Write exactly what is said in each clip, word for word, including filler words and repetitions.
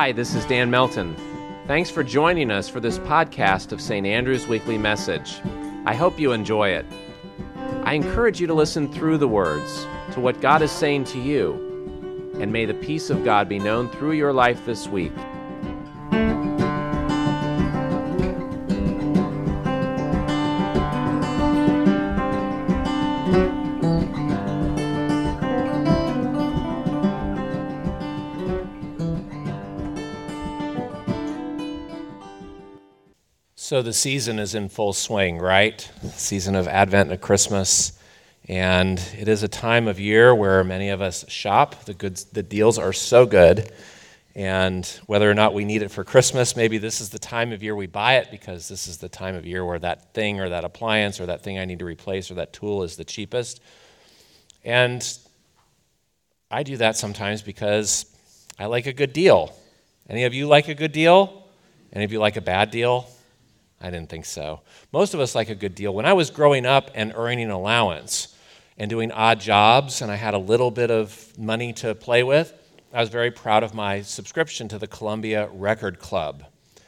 Hi, this is Dan Melton. Thanks for joining us for this podcast of Saint Andrew's Weekly Message. I hope you enjoy it. I encourage you to listen through the words to what God is saying to you, and may the peace of God be known through your life this week. So the season is in full swing, right? Season of Advent and Christmas. And it is a time of year where many of us shop. The goods, the deals are so good. And whether or not we need it for Christmas, maybe this is the time of year we buy it because this is the time of year where that thing or that appliance or that thing I need to replace or that tool is the cheapest. And I do that sometimes because I like a good deal. Any of you like a good deal? Any of you like a bad deal? I didn't think so. Most of us like a good deal. When I was growing up and earning an allowance and doing odd jobs and I had a little bit of money to play with, I was very proud of my subscription to the Columbia Record Club.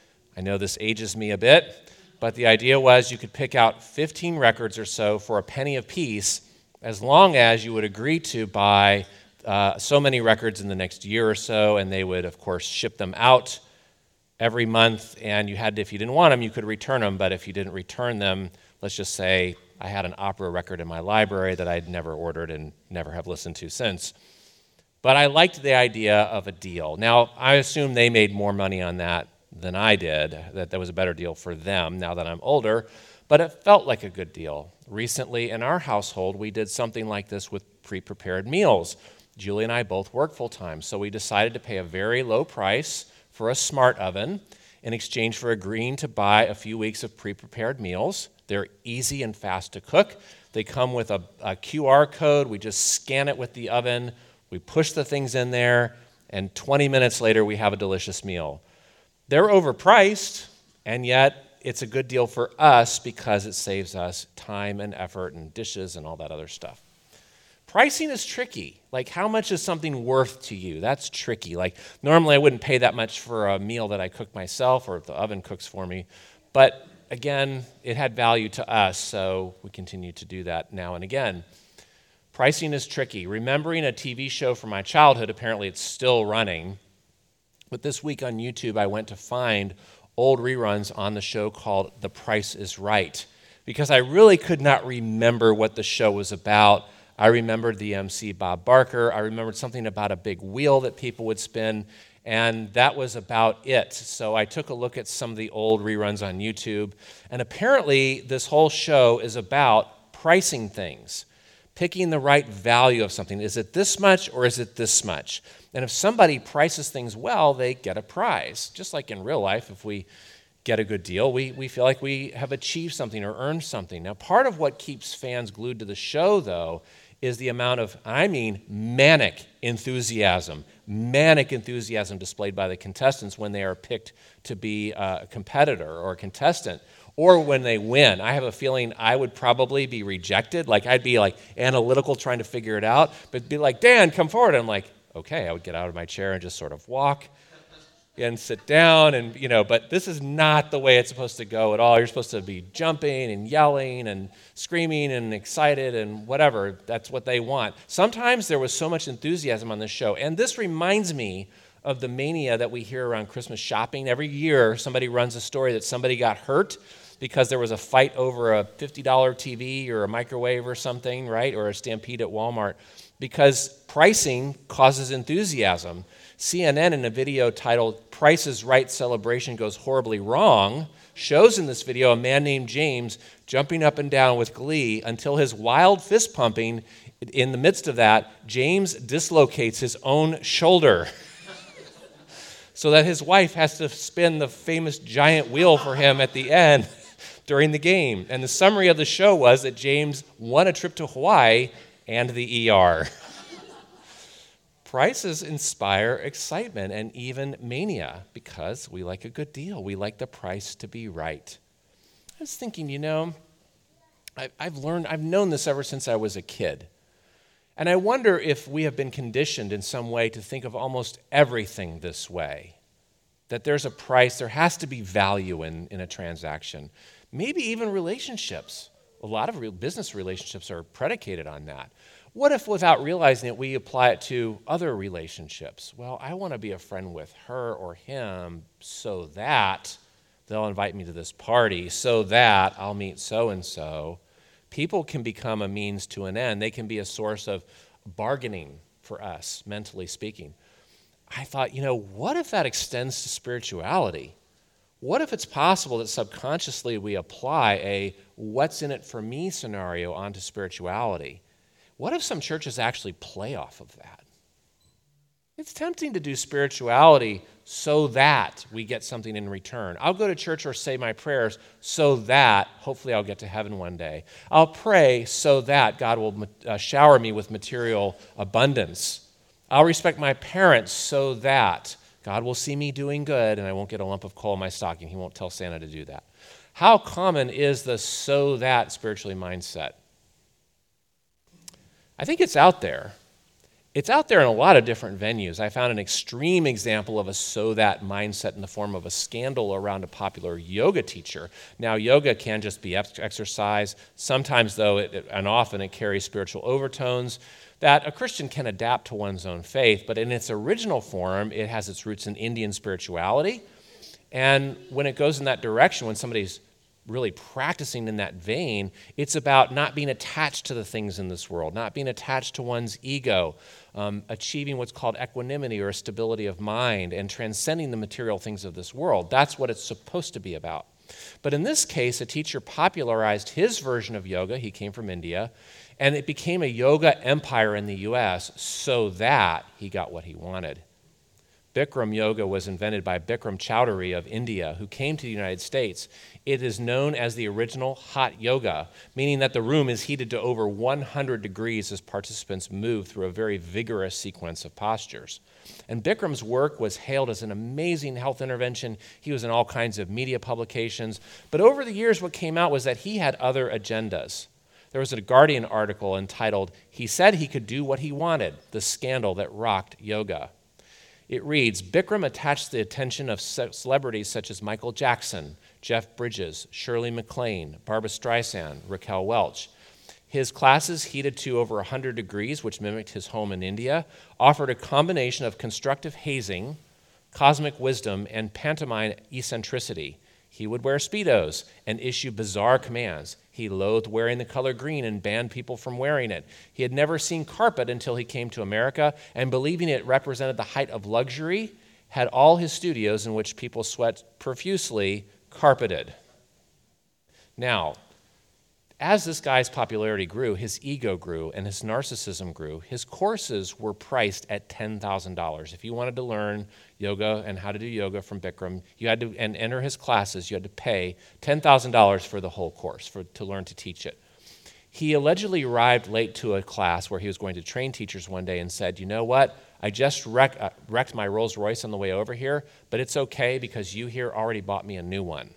I know this ages me a bit, but the idea was you could pick out fifteen records or so for a penny a piece as long as you would agree to buy uh, so many records in the next year or so, and they would, of course, ship them out every month, and you had to, if you didn't want them, you could return them, but if you didn't return them, let's just say I had an opera record in my library that I'd never ordered and never have listened to since. But I liked the idea of a deal. Now, I assume they made more money on that than I did, that that was a better deal for them now that I'm older, but it felt like a good deal. Recently, in our household, we did something like this with pre-prepared meals. Julie and I both work full-time, so we decided to pay a very low price for a smart oven in exchange for agreeing to buy a few weeks of pre-prepared meals. They're easy and fast to cook. They come with a, a Q R code. We just scan it with the oven. We push the things in there, and twenty minutes later, we have a delicious meal. They're overpriced, and yet it's a good deal for us because it saves us time and effort and dishes and all that other stuff. Pricing is tricky. Like, how much is something worth to you? That's tricky. Like, normally I wouldn't pay that much for a meal that I cook myself or if the oven cooks for me. But again, it had value to us, so we continue to do that now and again. Pricing is tricky. Remembering a T V show from my childhood, apparently it's still running. But this week on YouTube, I went to find old reruns on the show called The Price is Right, because I really could not remember what the show was about. I remembered the M C Bob Barker. I remembered something about a big wheel that people would spin, and that was about it. So I took a look at some of the old reruns on YouTube, and apparently this whole show is about pricing things, picking the right value of something. Is it this much or is it this much? And if somebody prices things well, they get a prize. Just like in real life, if we get a good deal, we, we feel like we have achieved something or earned something. Now, part of what keeps fans glued to the show, though, is the amount of, I mean, manic enthusiasm, manic enthusiasm displayed by the contestants when they are picked to be a competitor or a contestant, or when they win. I have a feeling I would probably be rejected. Like, I'd be like analytical trying to figure it out, but be like, Dan, come forward. I'm like, okay, I would get out of my chair and just sort of walk and sit down, and you know, but this is not the way it's supposed to go at all. You're supposed to be jumping and yelling and screaming and excited and whatever. That's what they want. Sometimes there was so much enthusiasm on this show, and this reminds me of the mania that we hear around Christmas shopping. Every year, somebody runs a story that somebody got hurt because there was a fight over a fifty dollars T V or a microwave or something, right? Or a stampede at Walmart, because pricing causes enthusiasm. C N N, in a video titled "Price is Right Celebration Goes Horribly Wrong," shows in this video a man named James jumping up and down with glee until his wild fist pumping, in the midst of that, James dislocates his own shoulder so that his wife has to spin the famous giant wheel for him at the end during the game. And the summary of the show was that James won a trip to Hawaii and the E R. Prices inspire excitement and even mania because we like a good deal. We like the price to be right. I was thinking, you know, I've learned, I've known this ever since I was a kid. And I wonder if we have been conditioned in some way to think of almost everything this way. that there's a price, there has to be value in, in a transaction. Maybe even relationships. A lot of real business relationships are predicated on that. What if, without realizing it, we apply it to other relationships? Well, I want to be a friend with her or him so that they'll invite me to this party, so that I'll meet so-and-so. People can become a means to an end. They can be a source of bargaining for us, mentally speaking. I thought, you know, what if that extends to spirituality? What if it's possible that subconsciously we apply a what's in it for me scenario onto spirituality? What if some churches actually play off of that? It's tempting to do spirituality so that we get something in return. I'll go to church or say my prayers so that hopefully I'll get to heaven one day. I'll pray so that God will uh, shower me with material abundance. I'll respect my parents so that God will see me doing good and I won't get a lump of coal in my stocking. He won't tell Santa to do that. How common is the so that spiritually mindset? I think it's out there. It's out there in a lot of different venues. I found an extreme example of a so that mindset in the form of a scandal around a popular yoga teacher. Now, yoga can just be exercise. Sometimes, though, it, and often it carries spiritual overtones that a Christian can adapt to one's own faith, but in its original form, it has its roots in Indian spirituality. And when it goes in that direction, when somebody's really practicing in that vein, it's about not being attached to the things in this world, not being attached to one's ego, um, achieving what's called equanimity or a stability of mind, and transcending the material things of this world. That's what it's supposed to be about. But in this case, a teacher popularized his version of yoga. He came from India, and it became a yoga empire in the U S so that he got what he wanted. Bikram yoga was invented by Bikram Chowdhury of India, who came to the United States. It is known as the original hot yoga, meaning that the room is heated to over one hundred degrees as participants move through a very vigorous sequence of postures. And Bikram's work was hailed as an amazing health intervention. He was in all kinds of media publications. But over the years, what came out was that he had other agendas. There was a Guardian article entitled, "He Said He Could Do What He Wanted, the Scandal That Rocked Yoga." It reads, Bikram attached the attention of celebrities such as Michael Jackson, Jeff Bridges, Shirley MacLaine, Barbra Streisand, Raquel Welch. His classes, heated to over one hundred degrees, which mimicked his home in India, offered a combination of constructive hazing, cosmic wisdom, and pantomime eccentricity. He would wear Speedos and issue bizarre commands. He loathed wearing the color green and banned people from wearing it. He had never seen carpet until he came to America, and believing it represented the height of luxury, had all his studios in which people sweat profusely carpeted. Now, as this guy's popularity grew, his ego grew and his narcissism grew. His courses were priced at ten thousand dollars. If you wanted to learn yoga and how to do yoga from Bikram, you had to and enter his classes, you had to pay ten thousand dollars for the whole course for, to learn to teach it. He allegedly arrived late to a class where he was going to train teachers one day and said, you know what, I just wreck, uh, wrecked my Rolls Royce on the way over here, but it's okay because you here already bought me a new one.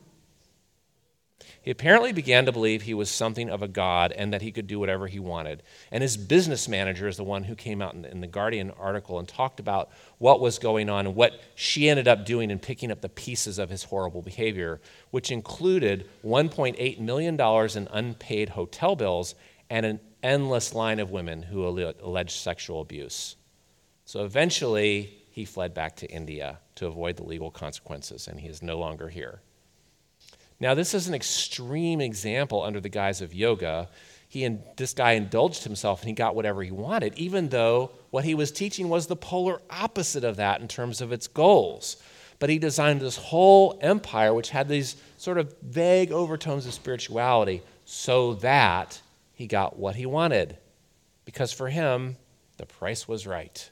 He apparently began to believe he was something of a god and that he could do whatever he wanted. And his business manager is the one who came out in, in the Guardian article and talked about what was going on and what she ended up doing in picking up the pieces of his horrible behavior, which included one point eight million dollars in unpaid hotel bills and an endless line of women who alleged sexual abuse. So eventually, he fled back to India to avoid the legal consequences, and he is no longer here. Now, this is an extreme example under the guise of yoga. He and this guy indulged himself and he got whatever he wanted, even though what he was teaching was the polar opposite of that in terms of its goals. But he designed this whole empire, which had these sort of vague overtones of spirituality, so that he got what he wanted. Because for him, the price was right.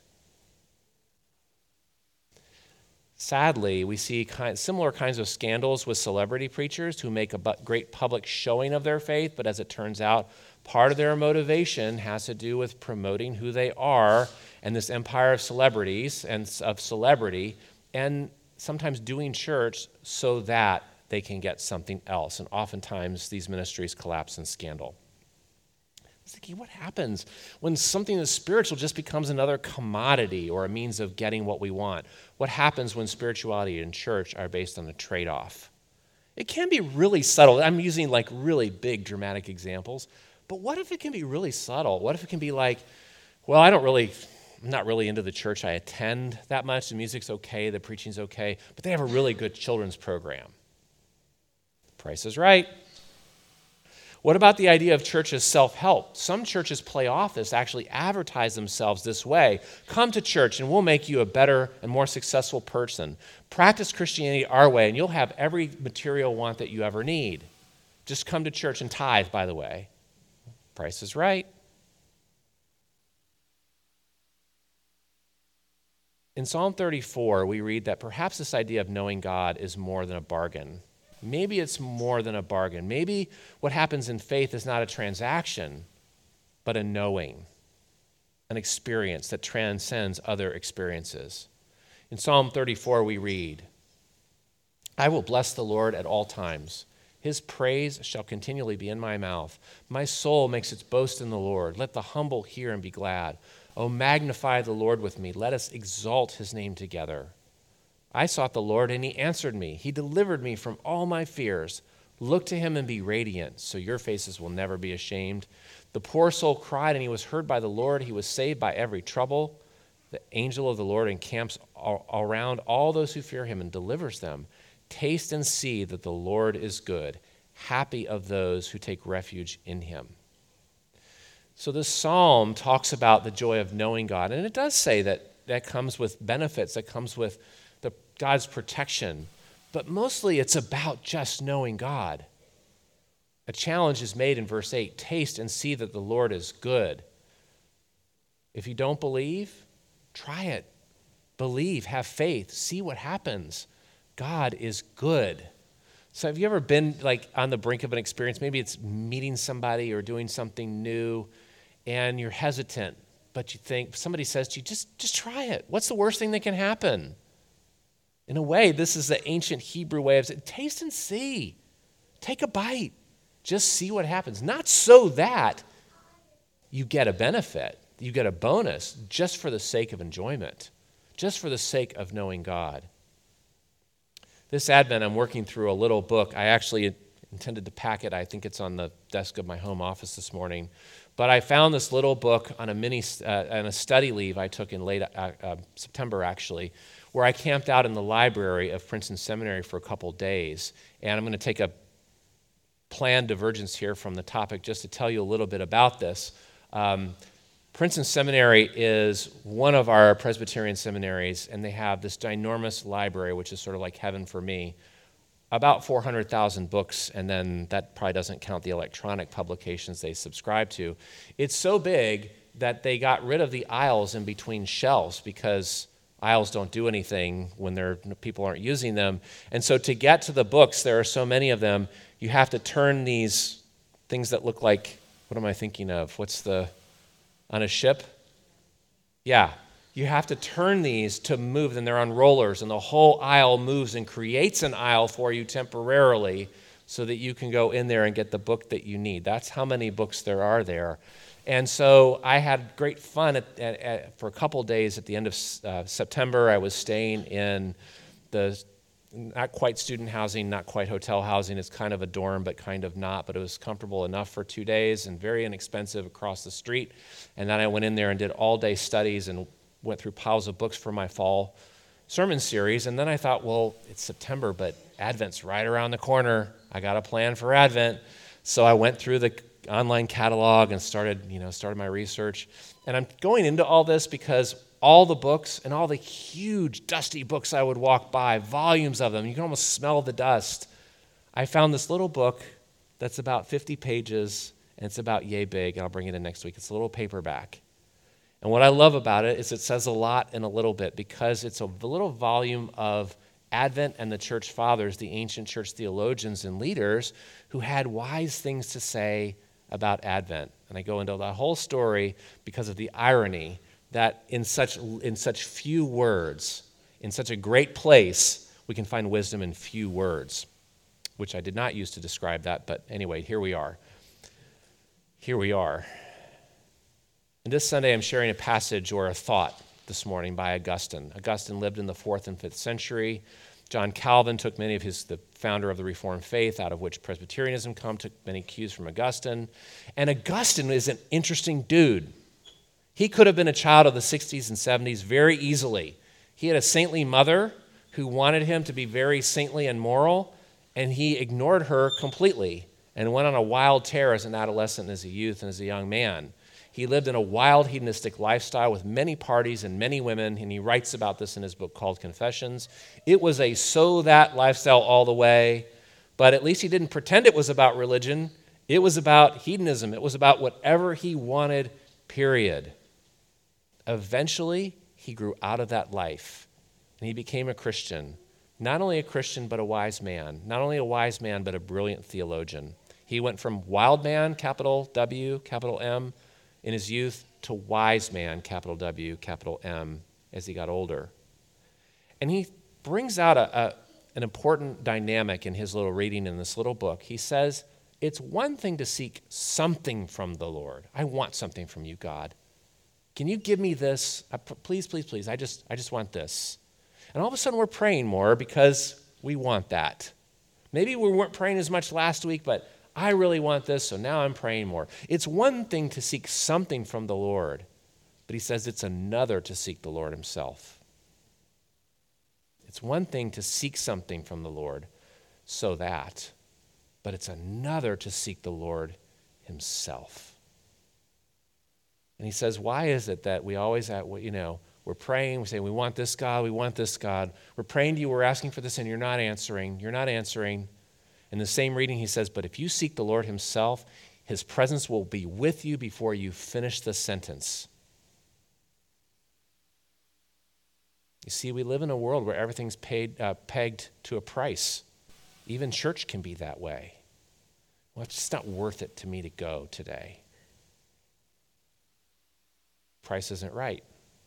Sadly, we see kind, similar kinds of scandals with celebrity preachers who make a great public showing of their faith, but as it turns out, part of their motivation has to do with promoting who they are and this empire of celebrities and of celebrity, and sometimes doing church so that they can get something else. And oftentimes, these ministries collapse in scandal. was thinking, what happens when something that's spiritual just becomes another commodity or a means of getting what we want? What happens when spirituality and church are based on a trade-off? It can be really subtle. I'm using like really big dramatic examples, but what if it can be really subtle? What if it can be like, well, I don't really, I'm not really into the church I attend that much. The music's okay, the preaching's okay, but they have a really good children's program. The Price is Right. What about the idea of church as self-help? Some churches play off this, actually advertise themselves this way. Come to church and we'll make you a better and more successful person. Practice Christianity our way and you'll have every material want that you ever need. Just come to church and tithe, by the way. Price is Right. In Psalm thirty-four, we read that perhaps this idea of knowing God is more than a bargain. Maybe it's more than a bargain. Maybe what happens in faith is not a transaction, but a knowing, an experience that transcends other experiences. In Psalm thirty-four, we read, I will bless the Lord at all times. His praise shall continually be in my mouth. My soul makes its boast in the Lord. Let the humble hear and be glad. O magnify the Lord with me. Let us exalt his name together. I sought the Lord, and he answered me. He delivered me from all my fears. Look to him and be radiant, so your faces will never be ashamed. The poor soul cried, and he was heard by the Lord. He was saved by every trouble. The angel of the Lord encamps all around all those who fear him and delivers them. Taste and see that the Lord is good. Happy of those who take refuge in him. So this psalm talks about the joy of knowing God, and it does say that that comes with benefits, that comes with the God's protection, but mostly it's about just knowing God. A challenge is made in verse eight, taste and see that the Lord is good. If you don't believe, try it. Believe, have faith, see what happens. God is good. So have you ever been like on the brink of an experience? Maybe it's meeting somebody or doing something new and you're hesitant, but you think, somebody says to you, just, just try it. What's the worst thing that can happen? In a way, this is the ancient Hebrew way of saying, taste and see. Take a bite. Just see what happens. Not so that you get a benefit, you get a bonus, just for the sake of enjoyment, just for the sake of knowing God. This Advent, I'm working through a little book. I actually intended to pack it. I think it's on the desk of my home office this morning. But I found this little book on a mini, uh, on a study leave I took in late uh, uh, September, actually, where I camped out in the library of Princeton Seminary for a couple days. And I'm going to take a planned divergence here from the topic just to tell you a little bit about this. Um, Princeton Seminary is one of our Presbyterian seminaries, and they have this ginormous library, which is sort of like heaven for me, about four hundred thousand books, and then that probably doesn't count the electronic publications they subscribe to. It's so big that they got rid of the aisles in between shelves because aisles don't do anything when they're, people aren't using them. And so to get to the books, there are so many of them, you have to turn these things that look like, what am I thinking of? What's the, on a ship? Yeah, you have to turn these to move them. They're on rollers, and the whole aisle moves and creates an aisle for you temporarily so that you can go in there and get the book that you need. That's how many books there are there. And so I had great fun at, at, at, for a couple days at the end of uh, September. I was staying in the not quite student housing, not quite hotel housing. It's kind of a dorm, but kind of not. But it was comfortable enough for two days and very inexpensive across the street. And then I went in there and did all-day studies and went through piles of books for my fall sermon series. And then I thought, well, it's September, but Advent's right around the corner. I got a plan for Advent. So I went through the online catalog and started, you know, started my research. And I'm going into all this because all the books and all the huge dusty books I would walk by, volumes of them, you can almost smell the dust. I found this little book that's about fifty pages, and it's about yay big, and I'll bring it in next week. It's a little paperback. And what I love about it is it says a lot in a little bit because it's a little volume of Advent and the church fathers, the ancient church theologians and leaders who had wise things to say about Advent. And I go into the whole story because of the irony that in such in such few words, in such a great place, we can find wisdom in few words, which I did not use to describe that, but anyway, here we are. Here we are. And this Sunday, I'm sharing a passage or a thought this morning by Augustine. Augustine lived in the fourth and fifth century. John Calvin took many of his, the founder of the Reformed faith, out of which Presbyterianism come, took many cues from Augustine. And Augustine is an interesting dude. He could have been a child of the sixties and seventies very easily. He had a saintly mother who wanted him to be very saintly and moral, and he ignored her completely and went on a wild tear as an adolescent, as a youth, and as a young man. He lived in a wild hedonistic lifestyle with many parties and many women, and he writes about this in his book called Confessions. It was a so-that lifestyle all the way, but at least he didn't pretend it was about religion. It was about hedonism. It was about whatever he wanted, period. Eventually, he grew out of that life, and he became a Christian. Not only a Christian, but a wise man. Not only a wise man, but a brilliant theologian. He went from wild man, capital W, capital M, in his youth, to wise man, capital W, capital M, as he got older. And he brings out a, a, an important dynamic in his little reading in this little book. He says, it's one thing to seek something from the Lord. I want something from you, God. Can you give me this? Uh, please, please, please. I just, I just want this. And all of a sudden we're praying more because we want that. Maybe we weren't praying as much last week, but I really want this, so now I'm praying more. It's one thing to seek something from the Lord, but he says it's another to seek the Lord himself. It's one thing to seek something from the Lord, so that, but it's another to seek the Lord himself. And he says, why is it that we always, you know, we're praying, we say, we want this God, we want this God. We're praying to you, we're asking for this, and you're not answering. You're not answering. In the same reading, he says, but if you seek the Lord himself, his presence will be with you before you finish the sentence. You see, we live in a world where everything's paid, uh, pegged to a price. Even church can be that way. Well, it's just not worth it to me to go today. Price isn't right.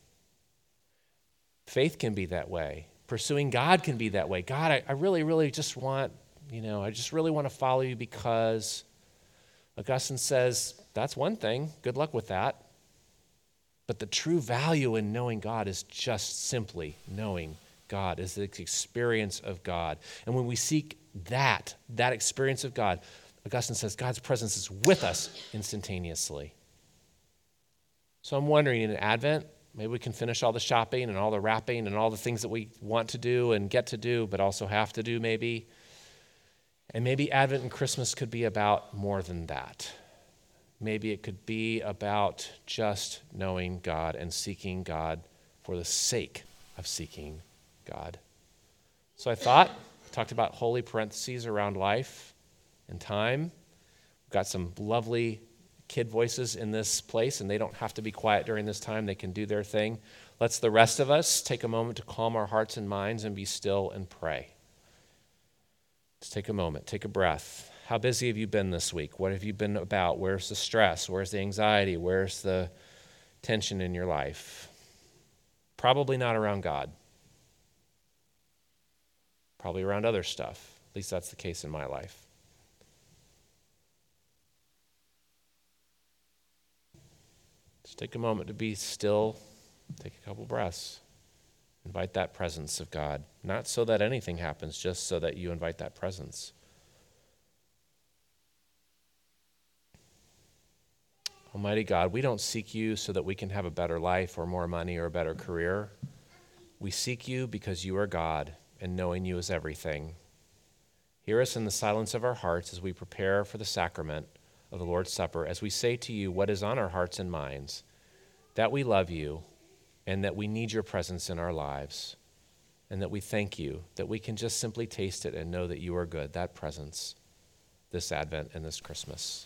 Faith can be that way. Pursuing God can be that way. God, I, I really, really just want, you know, I just really want to follow you because Augustine says, that's one thing. Good luck with that. But the true value in knowing God is just simply knowing God, is the experience of God. And when we seek that, that experience of God, Augustine says God's presence is with us instantaneously. So I'm wondering, in Advent, maybe we can finish all the shopping and all the wrapping and all the things that we want to do and get to do, but also have to do maybe. And maybe Advent and Christmas could be about more than that. Maybe it could be about just knowing God and seeking God for the sake of seeking God. So I thought, I talked about holy parentheses around life and time. We've got some lovely kid voices in this place, and they don't have to be quiet during this time. They can do their thing. Let's the rest of us take a moment to calm our hearts and minds and be still and pray. Let's take a moment, take a breath. How busy have you been this week? What have you been about? Where's the stress? Where's the anxiety? Where's the tension in your life? Probably not around God. Probably around other stuff. At least that's the case in my life. Just take a moment to be still, take a couple breaths. Invite that presence of God. Not so that anything happens, just so that you invite that presence. Almighty God, we don't seek you so that we can have a better life or more money or a better career. We seek you because you are God, and knowing you is everything. Hear us in the silence of our hearts as we prepare for the sacrament of the Lord's Supper, as we say to you what is on our hearts and minds, that we love you and that we need your presence in our lives, and that we thank you that we can just simply taste it and know that you are good, that presence, this Advent and this Christmas.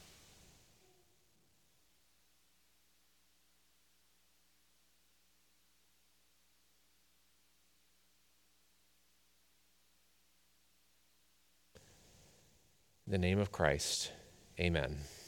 In the name of Christ, amen.